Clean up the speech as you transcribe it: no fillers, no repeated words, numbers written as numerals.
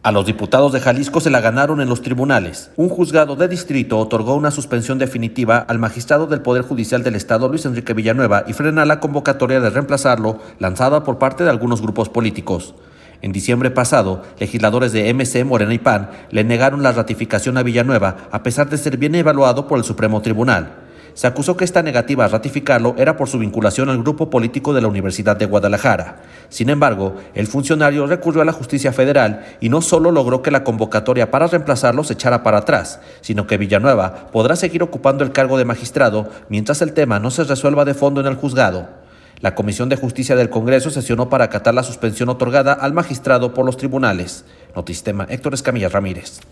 A los diputados de Jalisco se la ganaron en los tribunales. Un juzgado de distrito otorgó una suspensión definitiva al magistrado del Poder Judicial del Estado, Luis Enrique Villanueva, y frena la convocatoria de reemplazarlo, lanzada por parte de algunos grupos políticos. En diciembre pasado, legisladores de MC, Morena y PAN le negaron la ratificación a Villanueva, a pesar de ser bien evaluado por el Supremo Tribunal. Se acusó que esta negativa a ratificarlo era por su vinculación al grupo político de la Universidad de Guadalajara. Sin embargo, el funcionario recurrió a la justicia federal y no solo logró que la convocatoria para reemplazarlo se echara para atrás, sino que Villanueva podrá seguir ocupando el cargo de magistrado mientras el tema no se resuelva de fondo en el juzgado. La Comisión de Justicia del Congreso sesionó para acatar la suspensión otorgada al magistrado por los tribunales. Notisistema, Héctor Escamilla Ramírez.